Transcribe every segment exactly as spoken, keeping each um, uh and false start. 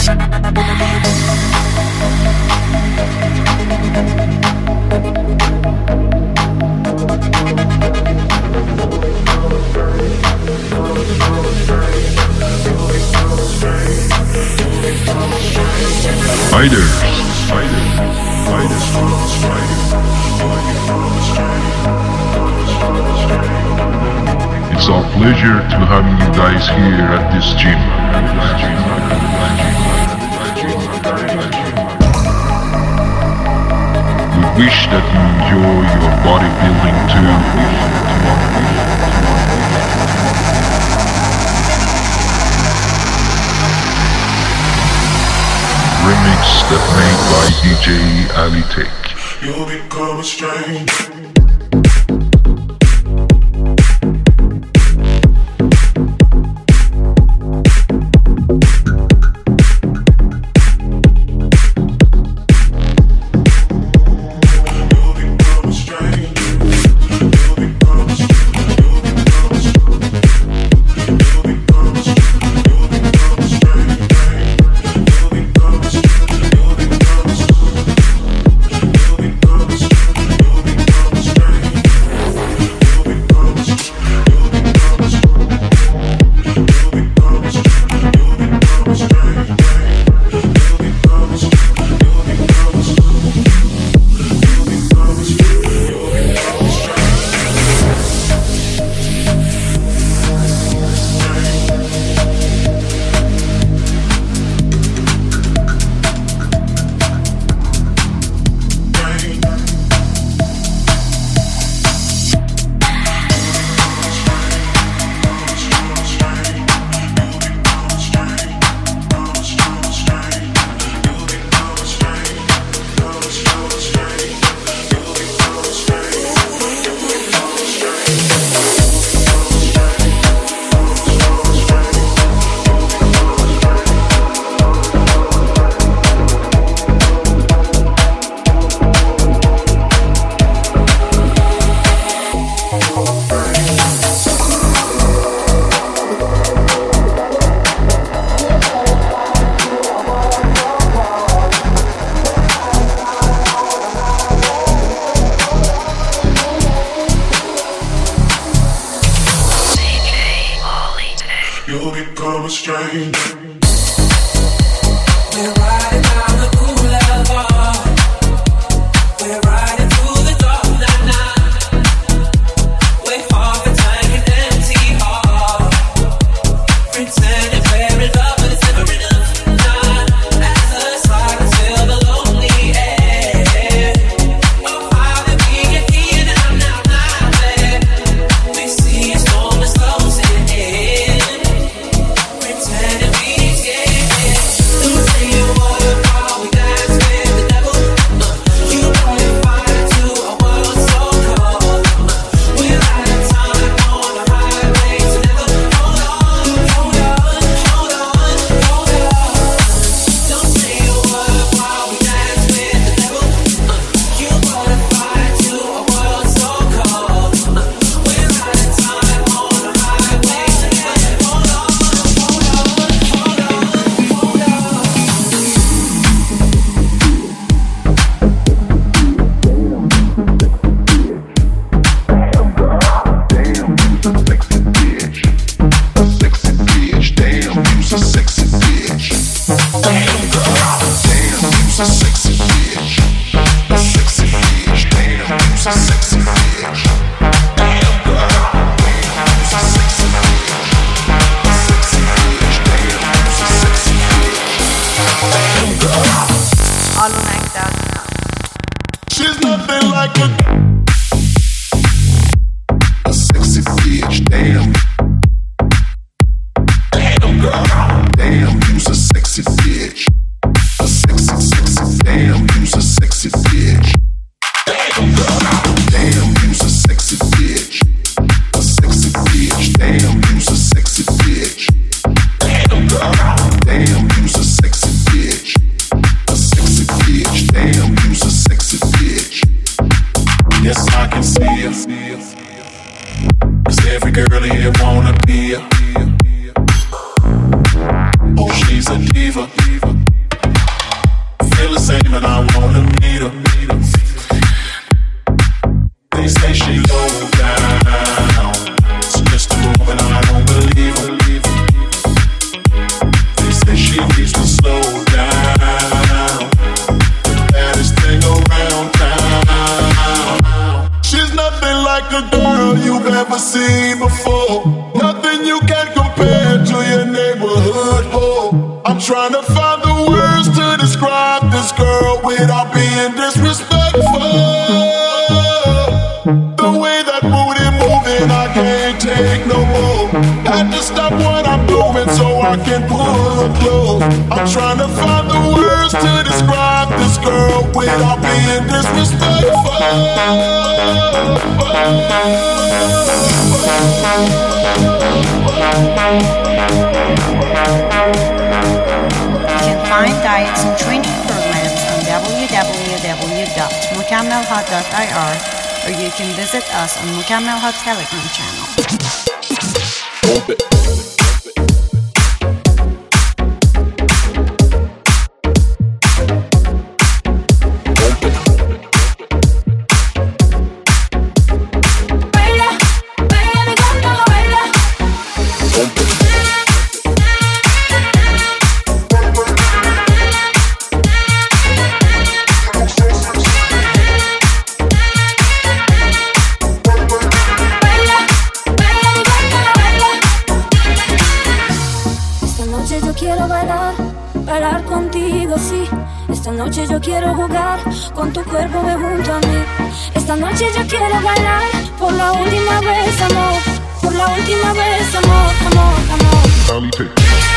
Spiders, spiders, spiders, spiders. It's our pleasure to having you guys here at this gym. We wish that you enjoy your bodybuilding too. Remix that made by D J Ali Tech. You'll become a stranger. You'll become a stranger. We're riding down the cool boulevard. We're riding through the dark night night. We're half a tank and empty heart. Pretending we're in love, but it's never enough. Nah, as the silence fill the lonely air. Oh, how did we get here and I'm not not there? We see a storm is closing in. Pretending we escape. Don't say you wanna call me dance with the devil. Uh, you only fire to a world so cold. Uh, we're out of time on the highway to never. Hold on, hold on, hold on, hold on. Don't say a word while we dance with the devil. Uh, you wanna fire to a world so cold. Uh, we're out of time on the highway to never. Hold on, hold on, hold on, hold on. All like that. She's nothing like a, a sexy bitch. Damn. Damn, girl. Damn, you's a sexy bitch. A sexy, sexy. Damn, you's a sexy bitch. Damn, girl. Damn, you's a sexy bitch. A sexy bitch. Damn, you's a sexy bitch. Damn, girl. Damn, you's a sexy bitch. A sexy bitch. Damn, you's a sexy bitch. Yes, I can see her. 'Cause every girl here wanna be her. Oh, she's a diva. slow down. Baddest thing around town. She's nothing like a girl you've ever seen before. Nothing you can compare to your neighborhood whore. I'm trying to find the words to describe this girl without being disrespectful. The way that booty moving, I can't take no more. Had to stop what I'm doing so I can pull her close. I'm trying to find the words to describe this girl without being disrespectful. You can find diets and training programs on w w w dot mukammelha dot i r, or you can visit us on Mukammelha Telegram channel. Esta noche yo quiero jugar con tu cuerpo, ven junto a mí. Esta noche yo quiero bailar por la última vez, amor. Por la última vez, amor, amor, amor.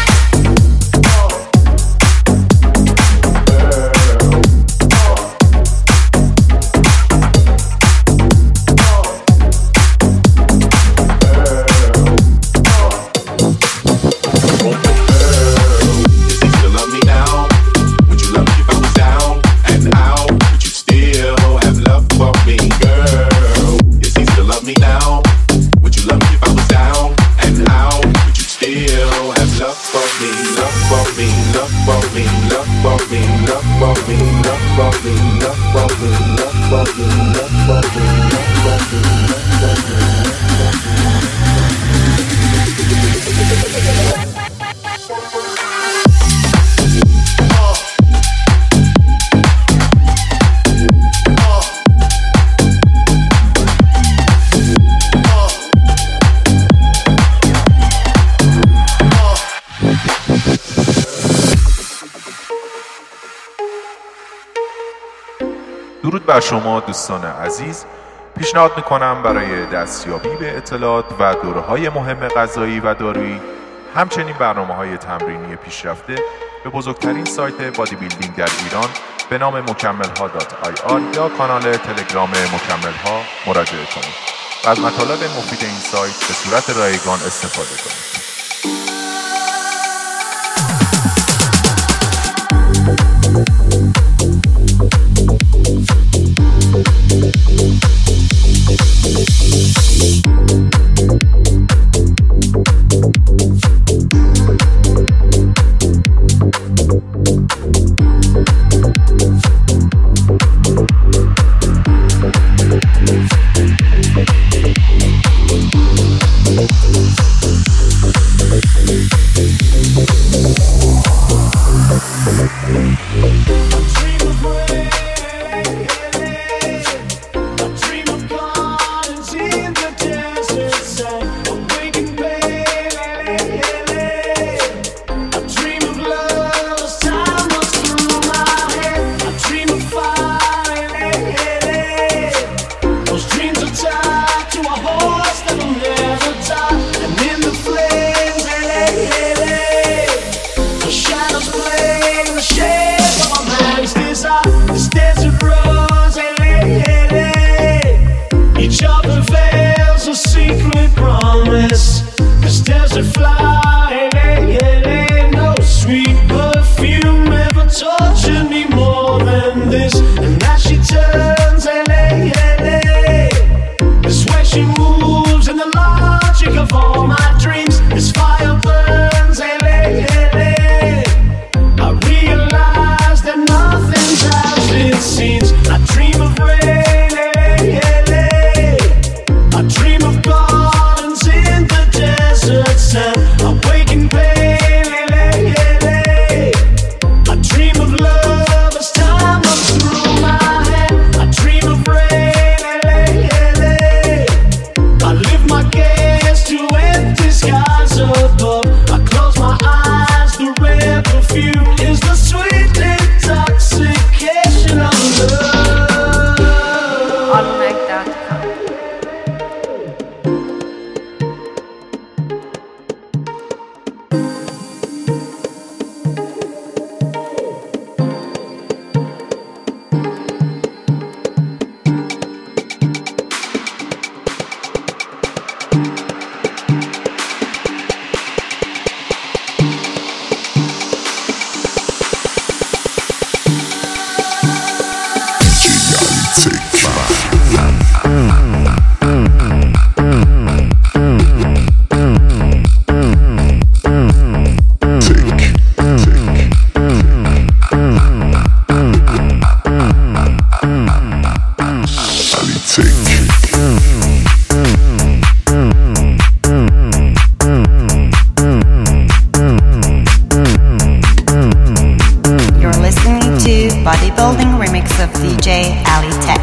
درود بر شما دوستان عزیز. پیشنهاد میکنم برای دستیابی به اطلاعات و دوره‌های مهم غذایی و دارویی، همچنین برنامه‌های تمرینی پیشرفته به بزرگترین سایت بادی بیلدینگ در ایران به نام مکملها دات آی آر یا کانال تلگرام مکملها مراجعه کنید و از مطالب مفید این سایت به صورت رایگان استفاده کنید. I realize sweet intoxication of love. Allmac dot com. Bodybuilding remix of D J Ali Tech.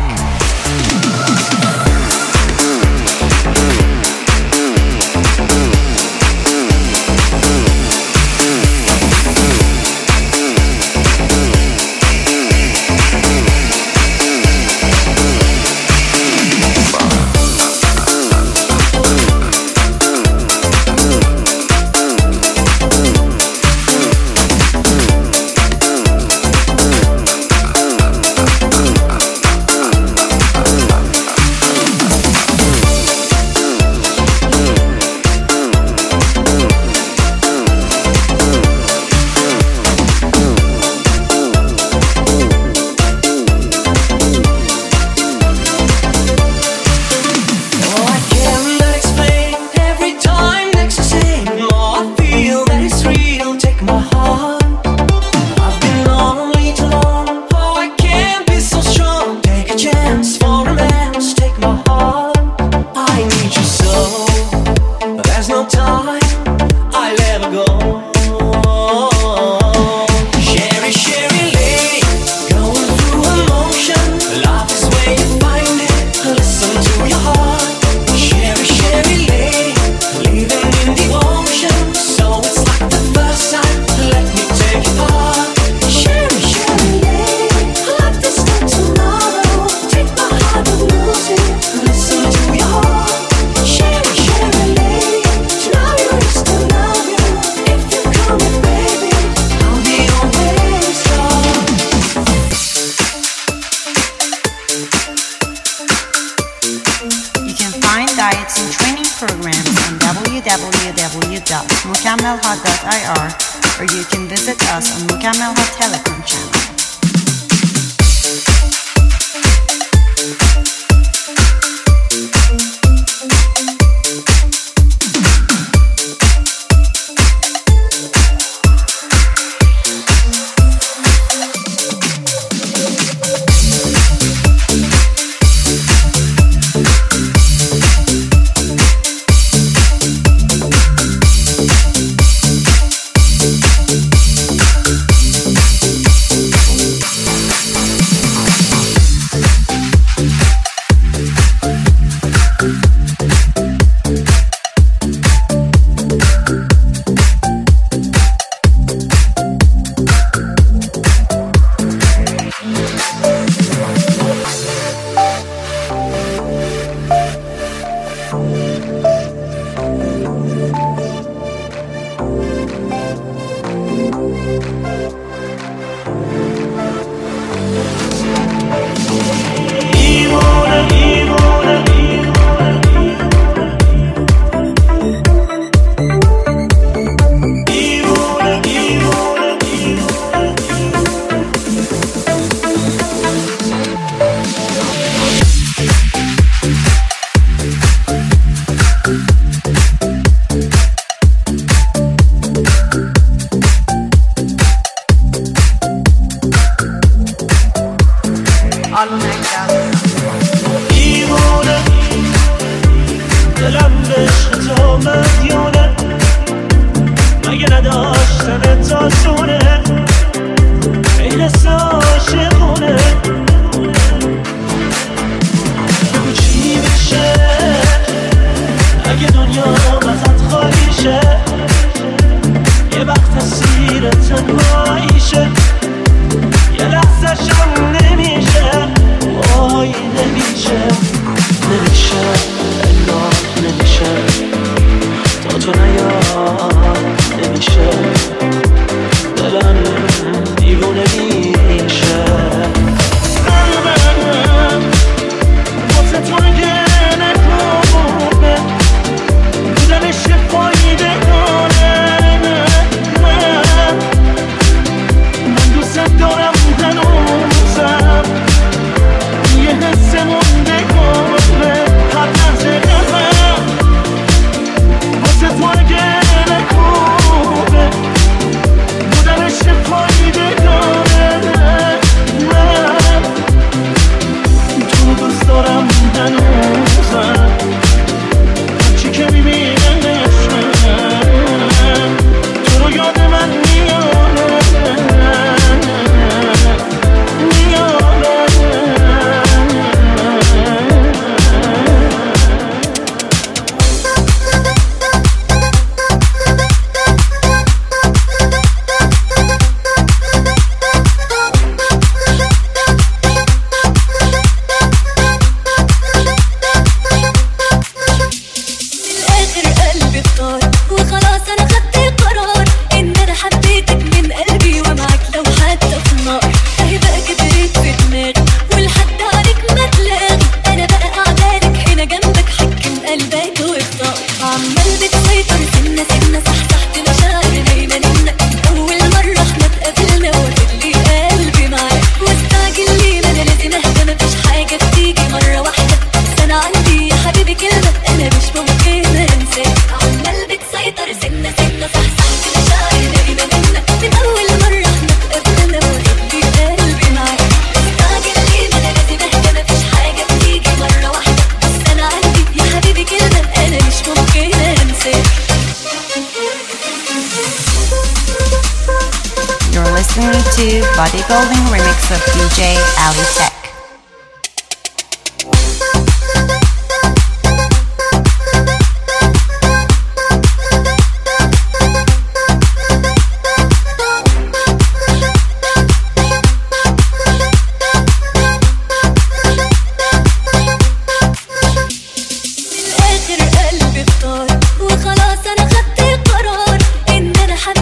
Diets and training programs on w w w dot mukamelha dot i r, or you can visit us on Mukamelha Telegram channel. واسشم نمیشه وای نمیشه نمیشه الا نمیشه تا تو نیاد نمیشه دلم دیوونه میشه قلبم واسه تو اگه نکنه بودنش فایده داره من من دوست دارم هنوزم یه حس مونده کنه هر لحظه قلبم واسه تو اگه نکنه بودنش فایده داره من تو دوست دارم هنوزم هرچی که میبینمشم تو رو یاد من میاره میاره To Bodybuilding remix of D J Ali Tech.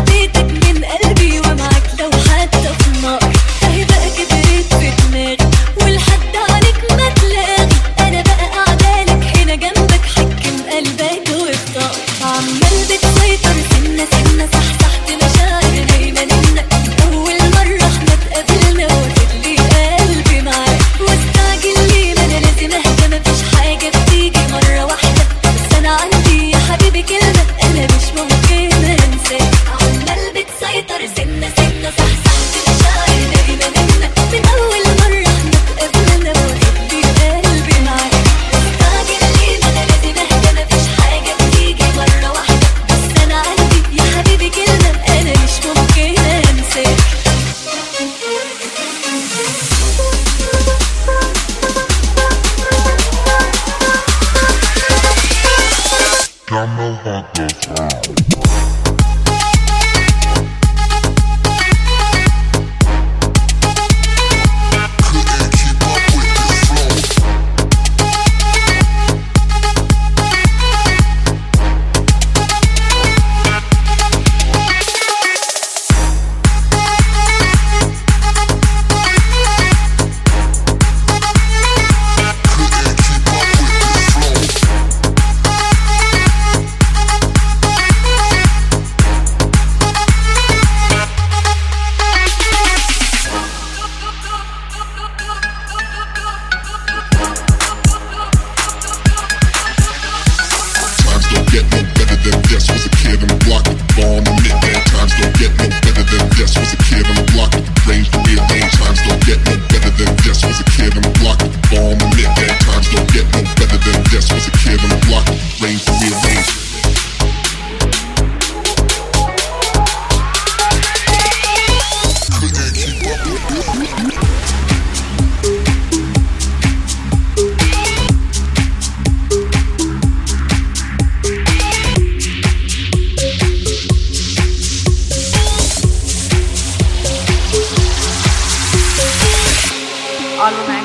في دماغي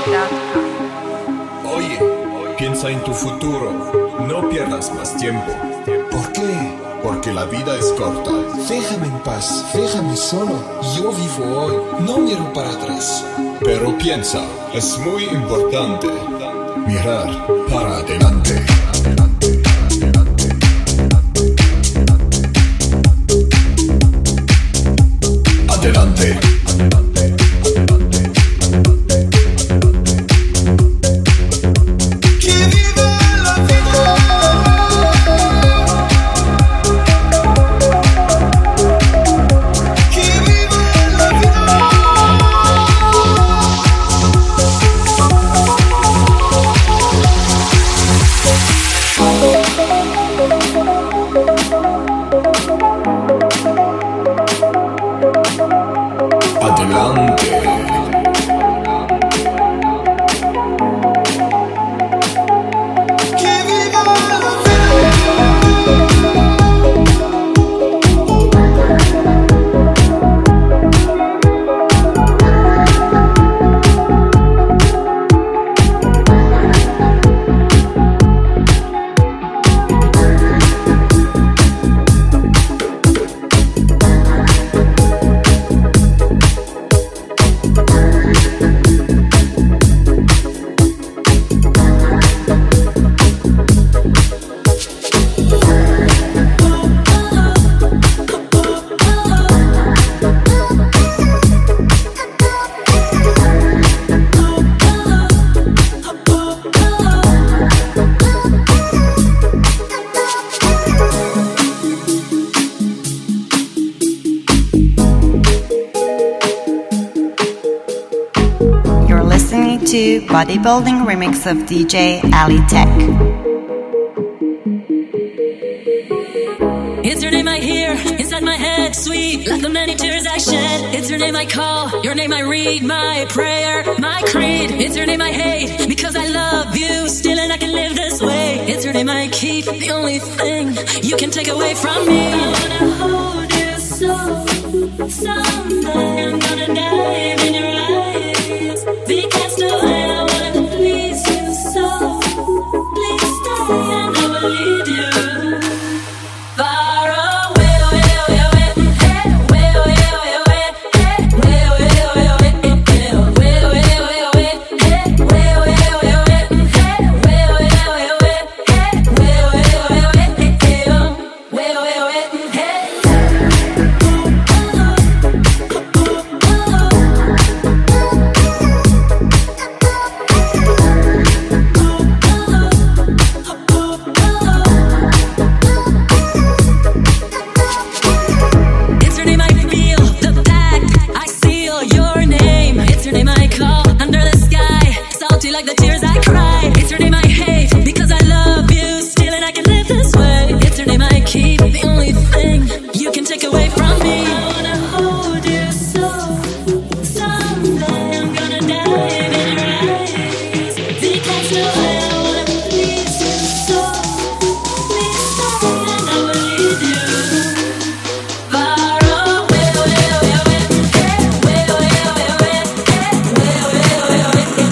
punto com. Oye, piensa en tu futuro, no pierdas más tiempo. ¿Por qué? Porque la vida es corta. Déjame en paz, déjame solo. Yo vivo hoy, no miro para atrás. Pero piensa, es muy importante mirar para adelante. Adelante. To Bodybuilding remix of D J Ali Tech. It's your name I hear inside my head, sweet like the many tears I shed. It's your name I call, your name I read, my prayer, my creed. It's your name I hate because I love you still, and I can live this way. It's your name I keep, the only thing you can take away from me. I wanna hold you so someday I'm gonna dive in your eyes because the way I wanna please you so. Please stay and I will lead you far away, away, away, away, hey, way, away, away, away, hey, way, away, away, away, hey, way, away, away, away, hey, way, away, away, away, hey, way, away, away, away, hey, way, away, away, away, hey, way, away, away, hey. Like the tears I cry. It's your name I hate because I love you still, and I can live this way. It's your name I keep, the only thing you can take away from me. I wanna hold you so someday I'm gonna dive in your eyes because the way I wanna please you so. Please stay and I will lead you far away, away, away, away, hey, way, away, away, away, hey, way, away, away, away, hey.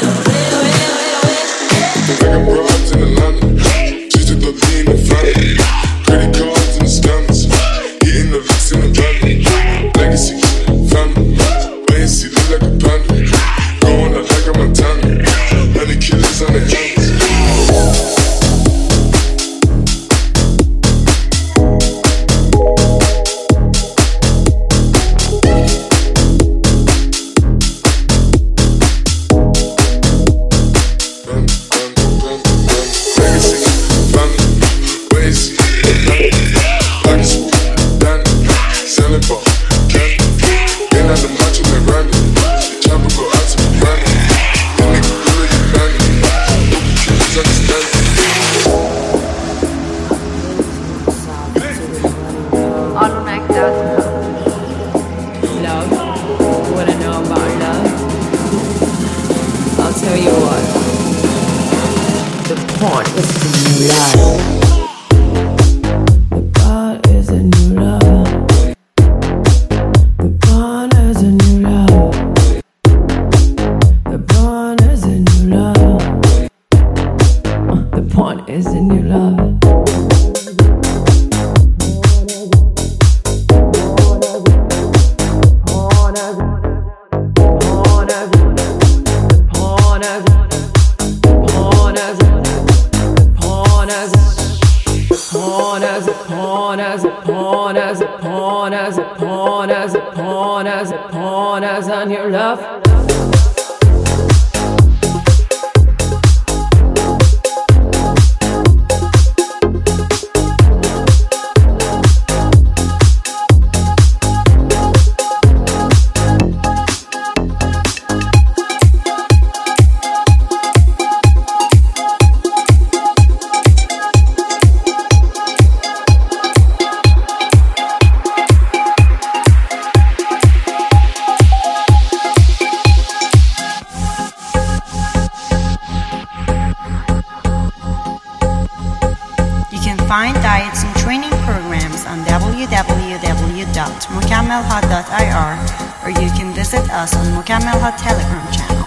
Taking broads in Atlanta, she took the lean in front. Credit cards and the scammers, hitting the licks in the van. Legacy, family, wait and see, look like a panda. Going out like a Montana, honey killers on the hands. The orders and your love. Find diets and training programs on w w w dot mukammelhot dot i r, or you can visit us on Mukammelhot Telegram channel.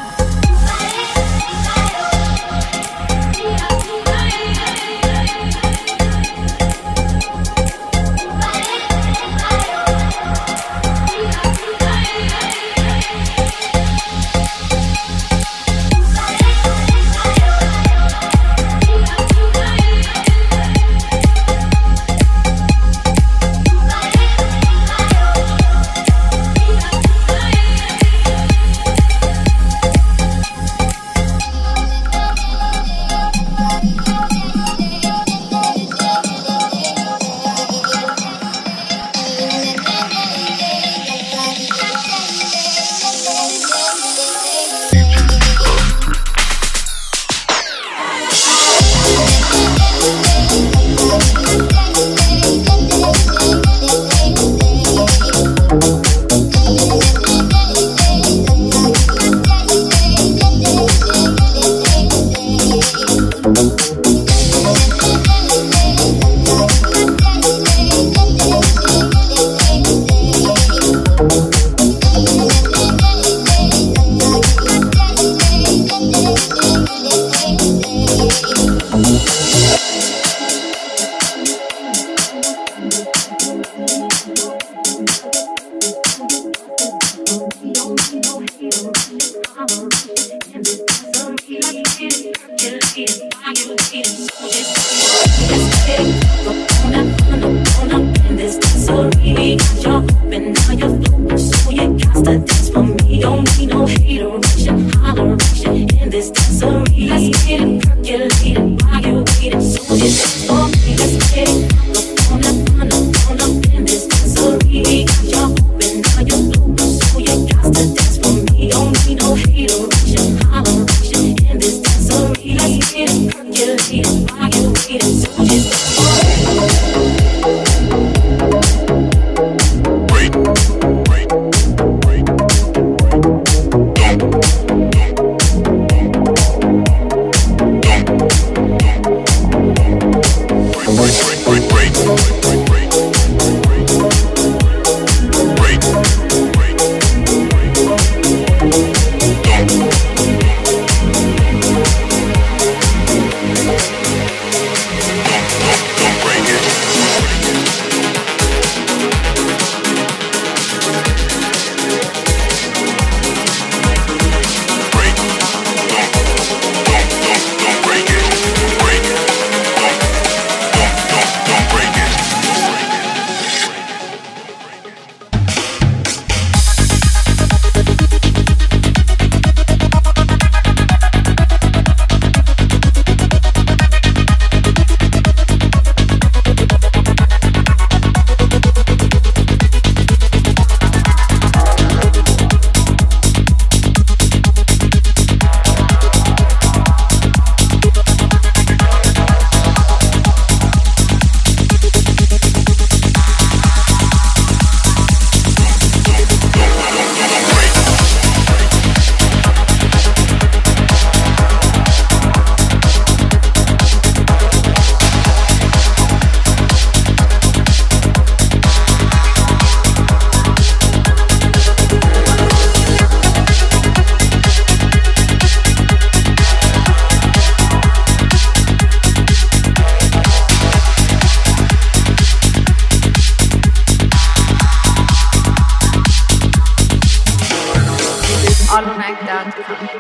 allmac dot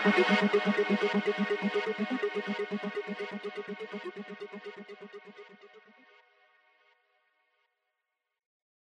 com.